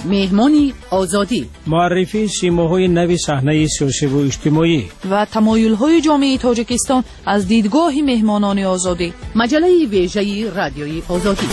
مهمانی آزادی، معرفی سیماهای نوی صحنه سیاسی و اجتماعی و تمایل‌های جامعه تاجیکستان از دیدگاه مهمانان آزادی. مجله ویژه رادیوی آزادی.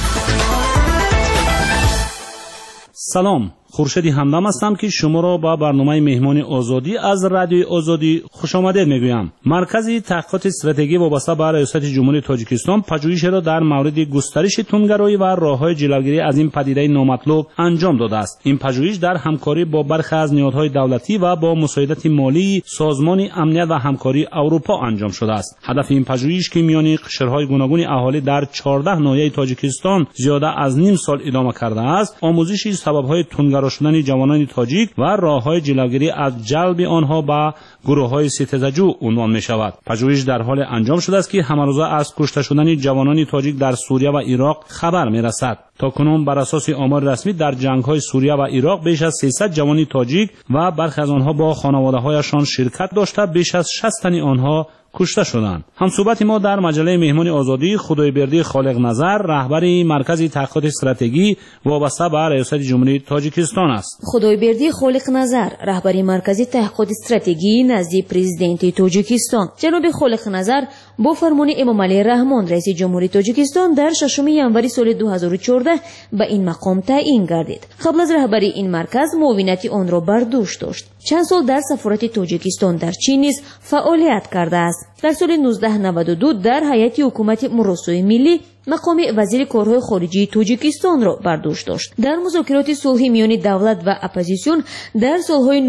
سلام، خورشید همدم هستم که شما را با برنامه مهمان آزادی از رادیوی آزادی خوش آمدید میگویم. مرکز تحقیقات استراتژی وابسته به ریاست جمهوری تاجیکستان پژوهش را در مورد گسترش تندگرایی و راه‌های جلوگیری از این پدیده نامطلوب انجام داده است. این پژوهش در همکاری با برخی از نهادهای دولتی و با مساعدت مالی سازمان امنیت و همکاری اروپا انجام شده است. هدف این پژوهش که میان قشرهای گوناگون اهالی در 14 ناحیه تاجیکستان زیاده از نیم سال ادامه کرده است، آموزش سبب‌های تندگرایی شدن جوانان تاجیک و راه‌های جلوگیری از جلب آنها به گروه‌های ستیزجو عنوان می‌شود. پژوهش در حال انجام شده است که همه روزه از کشته شدن جوانان تاجیک در سوریه و عراق خبر می‌رسد. تاکنون بر اساس آمار رسمی در جنگ‌های سوریه و عراق بیش از 300 جوان تاجیک و برخی از آنها با خانواده‌هایشان شرکت داشته بیش از 60 تن آنها کشته شدند. همصحبت ما در مجله مهمان آزادی خدایبردی خالق نظر، رهبر مرکز تحقیقات استراتژی وابسته به ریاست جمهوری تاجیکستان است. خدایبردی خالق نظر، رهبر مرکز تحقیقات استراتژی نزد پرزیدنت تاجیکستان. جناب خالق نظر با فرمان امام علی رحمان رئیس جمهوری تاجیکستان در 6 ژانویه سال 2014 به این مقام تعیین گردید. قبل از رهبری این مرکز معاونت آن را بر دوش داشت. چند سال در سفارت تاجیکستان در چین نیز فعالیت کرده است. در سال 1992 در هیئت حکومت مراسوی ملی مقام وزیر کارهای خارجی تاجیکستان را بر دوش داشت. در مذاکرات صلحی میان دولت و اپوزیسیون در سالهای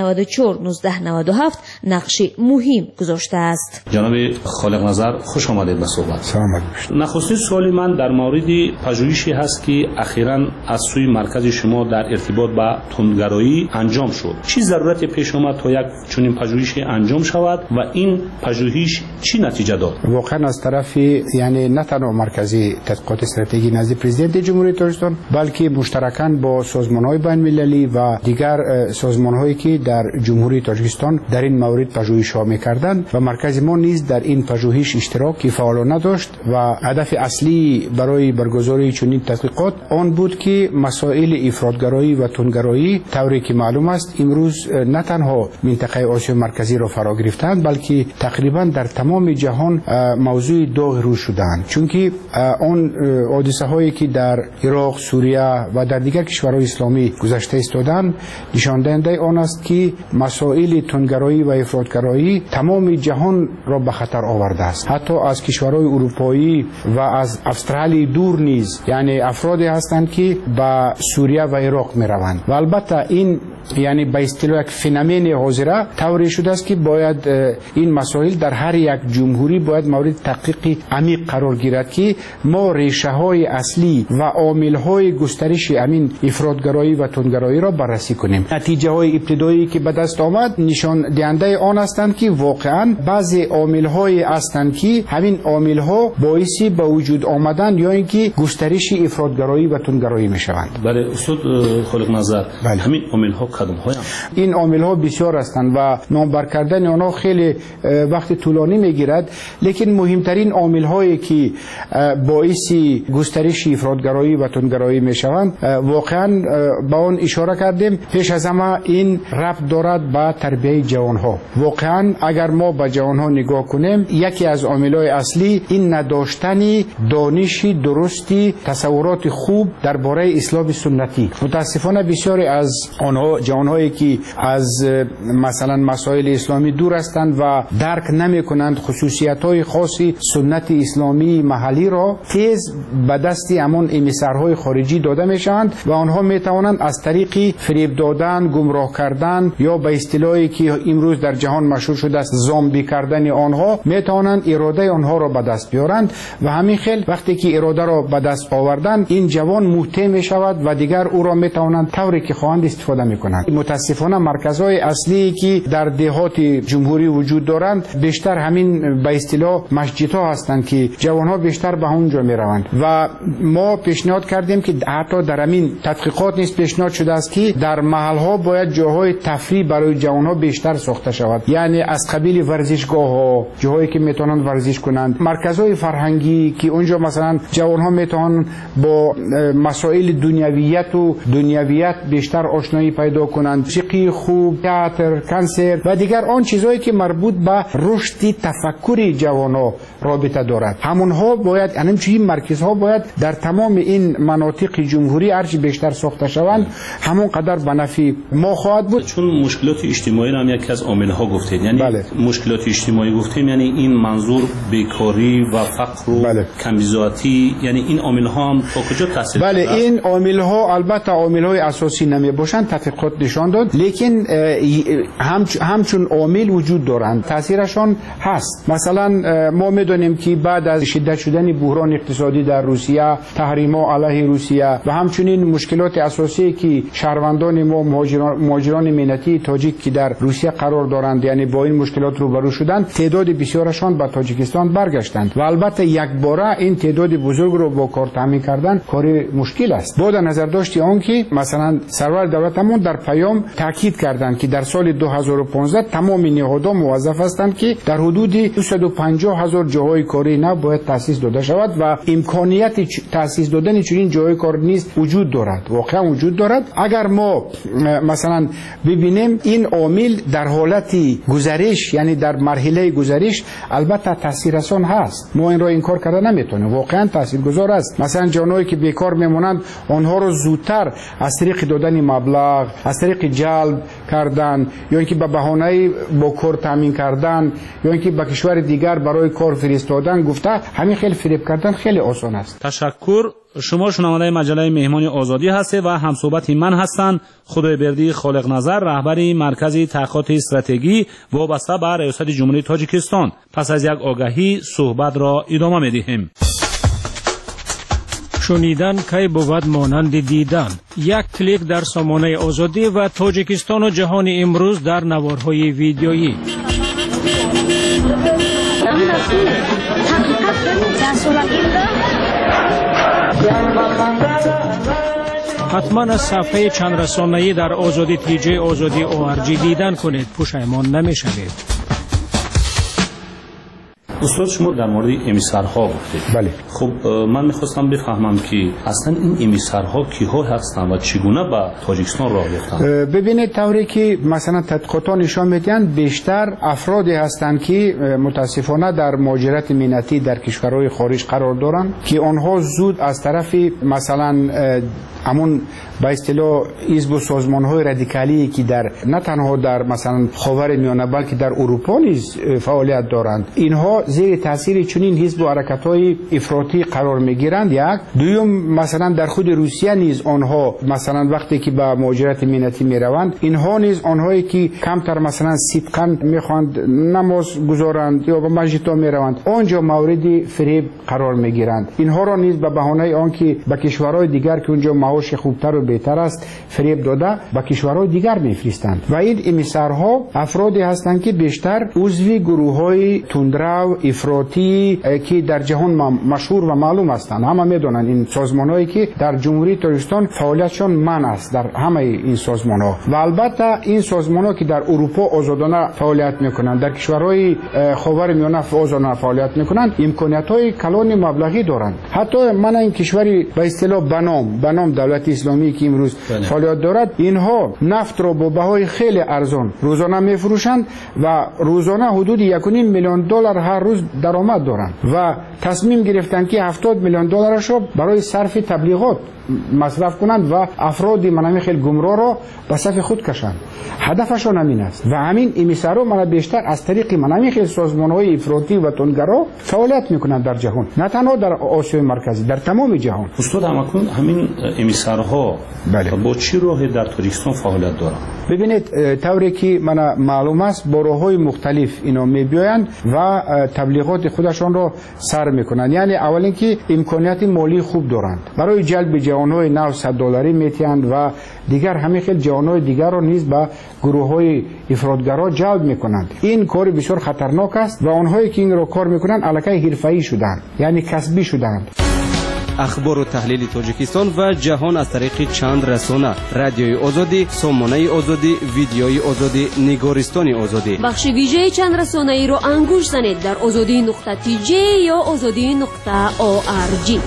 1994-1997 نقش مهم گذاشته است. جناب خالق نظر خوش آمدید به صحبت. سلام علیکم. نخستین سوال من در مورد پژوهشی هست که اخیراً از سوی مرکز شما در ارتباط با تندگرایی انجام شد. چه ضرورتی پیش آمد تا یک چنین پژوهشی انجام شود و این پژوهش چی نتیجه داد؟ واقعا از طرف یعنی نه تنها مرکز تحقیقات استراتژی نزد پرزیدنت جمهوری تاجیکستان بلکه مشترکاً با سازمان‌های بین‌المللی و دیگر سازمان‌هایی که در جمهوری تاجیکستان در این مورد پژوهش‌ها می‌کردند و مرکز ما نیز در این پژوهش اشتراکی فعالانه داشت و هدف اصلی برای برگزاری چنین تحقیقات آن بود که مسائل افراطگرایی و تندگرایی طوری که معلوم است امروز نه تنها منطقه آسیا مرکزی را فرا گرفتند بلکه تقریبا در تمام جهان موضوع داغ رو شدند، چون که اون حادثه هایی که در عراق، سوریه و در دیگر کشورهای اسلامی گذشته استادند نشان دهنده آن است که مسائل تندگرایی و افراطگرایی تمام جهان را به خطر آورده است. حتی از کشورهای اروپایی و از استرالیا دور نیز یعنی افرادی هستند که به سوریه و عراق می روند و البته این یعنی به اصطلاح یک فنومن حاضره طوری شده است که باید این مسائل در هر یک جمهوری باید مورد تحقیق عمیق قرار گیرد که ما ریشه های اصلی و عامل های گسترش همین افراطگرایی و تندگرایی را بررسی کنیم. نتیجه های ابتدایی که به دست آمد نشان دهنده آن هستند که واقعا بعضی عامل های هستند که همین عامل ها باعث به وجود آمدن یا اینکه گسترش افراطگرایی و تندگرایی می شوند. برای استاد خالق نظر همین عامل ها کدام های؟ این عامل ها بسیار هستند و نامبر کردن آنها خیلی وقت طولانی میگیرد، لیکن مهمترین عامل هایی که باعث گسترش افراطگرایی و تندگرایی میشوند واقعا با آن اشاره کردیم. پیش از همه این ربط دارد به تربیت جوانها. واقعا اگر ما به جوانها نگاه کنیم یکی از عامل‌های اصلی این نداشتن دانش درستی تصورات خوب درباره اسلام سنتی. متاسفانه بسیاری از آنها جوانهایی که از مثلا مسائل اسلامی دور هستند و درک نمی‌کنند خصوصیت‌های خاصی سنت اسلامی محلی را تیز به دست همون امیسرهای خارجی داده میشوند و آنها میتوانند از طریق فریب دادن، گمراه کردن یا به اصطلاحی که امروز در جهان مشهور شده است زامبی کردن آنها میتوانند اراده آنها را به دست بیارند و همین خیل وقتی که اراده را به دست آوردن این جوان موته می شود و دیگر او را میتوانند طوری که خواهند استفاده میکنند. میکنند. متاسفانه مرکزهای اصلی که در دهات جمهوری وجود دارند بیشتر همین به اصطلاح مسجدها هستند که جوانها بیشتر به اونجا میروند و ما پیشنهاد کردیم که حتی در همین تحقیقات نیز پیشنهاد شده است که در محلها باید جاهای تفریح برای جوانها بیشتر ساخته شود، یعنی از قبیل ورزشگاه‌ها، جاهایی که میتونن ورزش کنند، مرکزهای فرهنگی که اونجا مثلا جوانها میتونن با مسائل دنیویت بیشتر آشنایی پیدا کنند، موسیقی خوب، تئاتر، کنسرت و دیگر آن چیزهایی که مربوط به رشد تفکر جوانها رابطه دارد. همونها باید همچنین مرکزها باید در تمام این مناطق جمهوری هرچی بیشتر ساخته شوند همون قدر به نفع ما خواهد بود. چون مشکلات اجتماعی را هم یکی از عامل‌ها گفتید، یعنی بله. مشکلات اجتماعی گفتیم یعنی این منظور بیکاری و فقر و بله. کمبزاتی، یعنی این عامل‌ها هم تا کجا تاثیر بله دارد؟ این عامل‌ها البته عامل‌های اساسی نمی‌باشند، تحقیقات نشان داد، لیکن همچون عامل وجود دارند، تاثیرشان هست. مثلا ما می‌دونیم که بعد از شدت شدن بحران اقتصادی در روسیه، تحریم‌ها علیه روسیه و همچنین مشکلات اساسی که شهروندان ما مهاجران ملتی تاجیک که در روسیه قرار دارند یعنی با این مشکلات روبرو شدند، تعداد بسیارشان به تاجیکستان برگشتند و البته یک باره این تعداد بزرگ رو با کار تامین کردن کار مشکل است. با در نظر داشت آن که مثلا سرور دولتمون در پیام تاکید کردند که در سال 2015 تمام نهادها موظف هستند که در حدود 250,000 جاهای کاری نو باید تأسیس داده شود و امکانیت تأسیس دادن چنین جاهای کار نیز وجود دارد، واقعا وجود دارد. اگر ما مثلا ببینیم این عامل در حالت گذرش یعنی در مرحله گذرش البته تاثیررسان هست، ما این را انکار کردن نمیتونیم، واقعا تاثیرگذار است. مثلا جوانایی که بیکار میمونند آنها رو زودتر از طریق دادن مبلغ، از طریق جلب کردن یا اینکه به بهانه با کار تامین کردن یا اینکه به کشور دیگر برای کار فرستادن گفته، همین خیلی فریب کردن خیلی آسان است. تشکر. شما شنونده مجله مهمان آزادی هستید و همصحبت من هستند خدایبردی خالق نظر، رهبر مرکز تحقیقات استراتژی وابسته به ریاست جمهوری تاجیکستان. پس از یک آگهی صحبت را ادامه می‌دهیم. شنیدن کی بود مانند دیدن. یک کلیک در سامانه آزادی و تاجیکستان و جهان امروز در نوارهای ویدیویی. حتما از صفحه چند رسانه‌ای در آزادی تیجی آزادی ORG دیدن کنید، پشیمان نمی‌شوید. استاد شما در مورد امیسرها گفتید. بله. خب من میخواستم بفهمم که اصلا این امیسرها کیها هستند و چگونه به تاجیکستان راه یافتند؟ ببینید طوری که مثلا تحقیقات نشان میدهند بیشتر افرادی هستند که متاسفانه در مهاجرت ملتی در کشورهای خارج قرار دارند که آنها زود از طرف مثلا همون به اصطلاح حزب و سازمان‌های رادیکالی که در نه تنها در مثلا خاورمیانه بلکه در اروپا نیز فعالیت دارند، اینها زیر تاثیر چنین حزب و حرکت‌های افراطی قرار می‌گیرند. یک دوم مثلا در خود روسیه نیز آنها مثلا وقتی که به مهاجرت ملتی میروند، اینها نیز آنهایی که کمتر مثلا صدقاً میخواند نماز گذارند یا به مسجدها میروند، آنجا مورد فریب قرار می‌گیرند. اینها را نیز به بهانه آنکه به کشورهای دیگر که اونجا معاش خوبتر و بهتر است فریب داده به کشورهای دیگر میفرستند و این امیسرها افرادی هستند که بیشتر عضو گروه‌های تندرو افراطی که در جهان مشهور و معلوم هستند. همه میدونن این سازمان‌هایی که در جمهوری تاجیکستان فعالیتشان منع است در همه این سازمان‌ها و البته این سازمان‌ها که در اروپا آزادانه فعالیت می‌کنند، در کشورهای خاورمیانه آزادانه فعالیت می‌کنند، امکانیت‌های کلان مبلغی دارند. حتی من این کشوری به اصطلاح بنام دولت اسلامی که امروز فعالیت دارد، اینها نفت را با بهای خیلی ارزان روزانه میفروشند و روزانه حدود 1.5 میلیون دلار هر روز درآمد دارند و تصمیم گرفتند که 70 میلیون دلارش را برای صرف تبلیغات مصرف کنند و افرادی منامی خیلی گمراه را به صف خود کشند. هدفشان همین است و همین امیسرها من بیشتر از طریق منامی خیلی سازمان‌های افراطی و تندگرا فعالیت میکنند در جهان، نه تنها در آسیای مرکزی، در تمام جهان. استاد همین امیسرها با چی راهی در تاجیکستان فعالیت دارند؟ ببینید طوری که من معلوم است با راه‌های مختلف اینا می‌بیایند و تبلیغات خودشان را سر میکنند. یعنی اول اینکه امکانیت مالی خوب دارند، برای جلب جوانای نو $100 میتیند و دیگر همه خیلی جوانای دیگر را نیز به گروه‌های افراطگرا جلب میکنند. این کار بسیار خطرناک است و آنهایی که این را کار میکنند الکی حرفه‌ای شدند، یعنی کسبی شدند. اخبار و تحلیل تاجیکستان و جهان از طریق چند رسانه: رادیوی آزادی، سامانه آزادی، ویدیوی آزادی، نگارستان آزادی. بخش ویژه چند رسانه ای را انگوش زنید در azadi.tj یا azadi.org.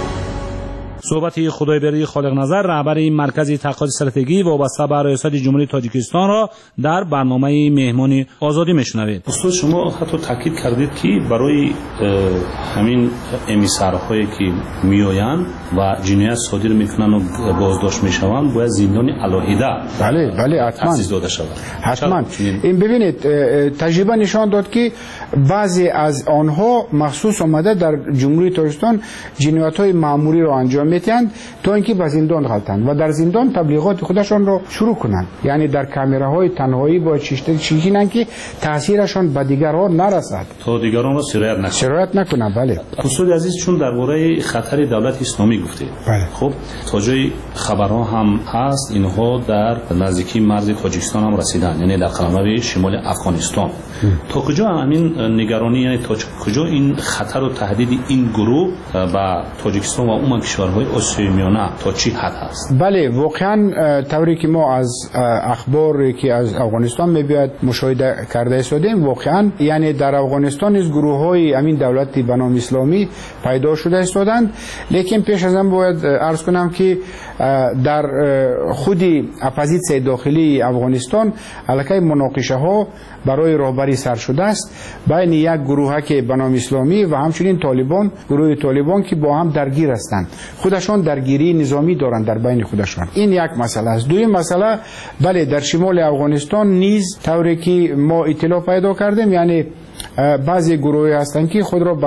صحبت خدایبری خالق نظر، رهبر این مرکز تحقیقات استراتژی وابسته به ریاست جمهوری تاجیکستان را در برنامه مهمانی آزادی میشنوید. استاد شما حتی تاکید کردید که برای همین امیسرهایی که میآیند و جنایت صادر میکنند و بازداشت میشوند باید زندان علاهیده بله حتما تأسیس داده شود. حتما. این ببینید تجربه نشان داد که بعضی از آنها مخصوص آمده در جمهوری تاجیکستان جنایت‌های مأموری را انجام میدهند تا اینکه به زندان غلطند و در زندان تبلیغات خودشان را شروع کنند. یعنی در کامراهای تنهایی با چیشینند که تاثیرشان به دیگران نرسد، تا دیگران را سرایت نکنند. بله استاد عزیز، چون درباره خطر دولت اسلامی گفتید، بله. خب تا جای خبرها هم هست اینها در نزدیکی مرز تاجیکستان هم رسیدند، یعنی در قلمرو شمال افغانستان. تا کجا همین نگرانی، یعنی تا کجا این خطر و تهدید این گروه به تاجیکستان و عموم کشورهای آسیای میانه تا چی حد هست؟ بله واقعا طوری که ما از اخباری که از افغانستان میباید مشاهده کرده استادیم، واقعا یعنی در افغانستان از گروه‌های همین دولتی به نام اسلامی پیدا شده استادند. لیکن پیش از آن باید عرض کنم که در خودی اپوزیسیون داخلی افغانستان الکی مناقشه ها برای رهبری سر شده است بین یک گروه که به نام اسلامی و همچنین طالبان، گروه طالبان که با هم درگیر هستند، خودشان درگیری نظامی دارند در بین خودشان. این یک مسئله است. دوم مسئله، بله در شمال افغانستان نیز طوری که ما اطلاع پیدا کردیم، یعنی بعضی گروهی هستند که خود را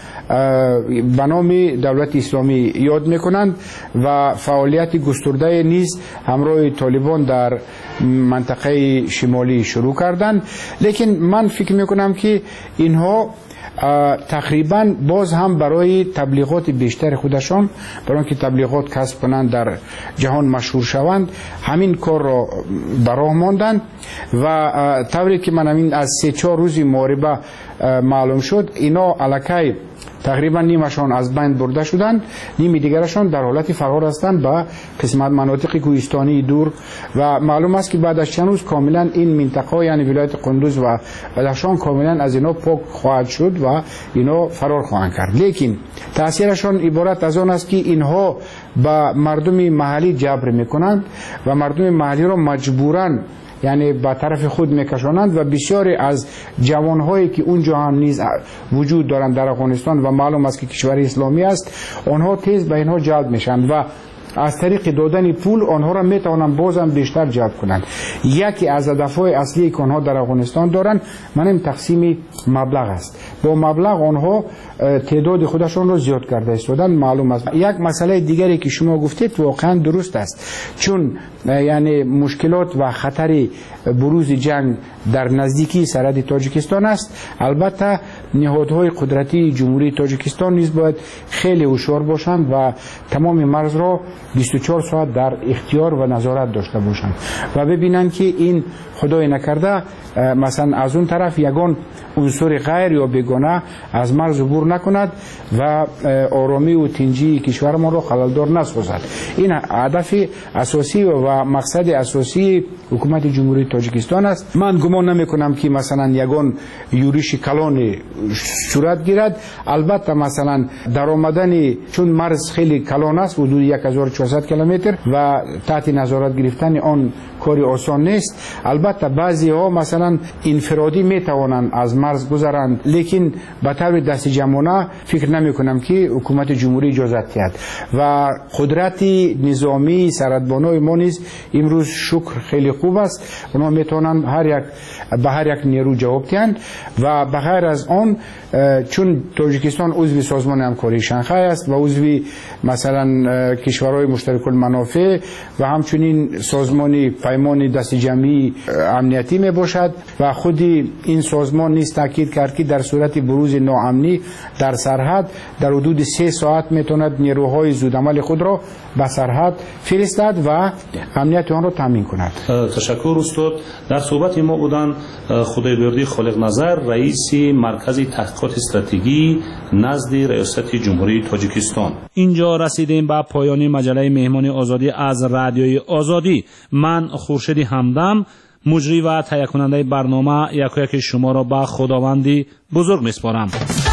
به نام دولت اسلامی یاد میکنند و فعالیت گسترده نیز همراه طالبان در منطقه شمالی شروع کردند. لیکن من فکر میکنم که اینها تقریبا باز هم برای تبلیغات بیشتر خودشان، برای اینکه تبلیغات کسب کنند در جهان مشهور شوند، همین کار را براه ماندند و طوری که من همین از 3-4 روزی محاربه معلوم شد، اینا الکی تقریبا نیمشان از بین برده شدند، نیم دیگرشان در حالت فرار هستند به قسمت مناطق کوهستانی دور و معلوم است که بعد از چند روز کاملا این منطقه یعنی ولایت قندوز و بدخشان کاملا از اینا پاک خواهد شد و اینا فرار خواهند کرد. لیکن تاثیرشان عبارت از آن است که اینها به مردم محلی جبر میکنند و مردم محلی را مجبوراً یعنی به طرف خود میکشانند و بسیاری از جوانهایی که اونجا هم نیز وجود دارند در افغانستان و معلوم است که کشور اسلامی است، آنها تیز به اینها جلب میشن و از طریق دادن پول آنها را میتوانند بازم بیشتر جلب کنند. یکی از هدفهای اصلی که آنها در افغانستان دارند منم تقسیم مبلغ است. با مبلغ آنها تعداد خودشون رو زیاد کرده استادن. معلوم است یک مسئله دیگری که شما گفتید واقعا درست است، چون یعنی مشکلات و خطر بروز جنگ در نزدیکی سرحد تاجیکستان است. البته نهادهای قدرتی جمهوری تاجیکستان نیز باید خیلی هوشیار باشند و تمام مرز را 24 ساعت در اختیار و نظارت داشته باشند و ببینند که این خدای نکرده مثلا از اون طرف یگان عنصر غیر یا بیگانه از مرز عبور نکند و آرامی و تنجی کشورمان را خللدار نسازد. این هدف اساسی و مقصد اساسی حکومت جمهوری تاجیکستان است. من گمان نمی کنم که مثلا یگان یورش کلان صورت گیرد. البته مثلا در آمدن چون مرز خیلی کلان است، حدود 1400 کیلومتر و تحت نظارت گرفتن آن کاری آسان نیست. البته بعضی ها مثلا انفرادی می توانند از مرز گذرند، لیکن به طور دست جمعانه فکر نمی کنم که حکومت جمهوری اجازت دهد و قدرت نظامی سرحدبانای ما نیز امروز شکر خیلی خوب است. اونا می توانند به هر یک نیرو جواب دهند و به غیر از آن چون تاجیکستان عضو سازمان همکاری شانگهای است و عضو مثلا کشورهای سازمان‌های مشترک المنافع و همچنین سازمان پیمان دست جمعی امنیتی می باشد و خود این سازمان نیز تاکید کرد که در صورت بروز ناامنی در سرحد در حدود 3 ساعت میتواند نیروهای زودعمل خود را به سرحد فرستد و امنیت آن را تامین کند. تشکر استاد. در صحبت ما بودند خدایبردی خالق نظر، رئیس مرکز تحقیقات استراتژی نزد ریاست جمهوری تاجیکستان. اینجا رسیدیم به پایان مجله مهمان آزادی از رادیوی آزادی. من خورشید همدم، مجری و تهیه کننده برنامه، یک شما را به خداوندی بزرگ میسپارم.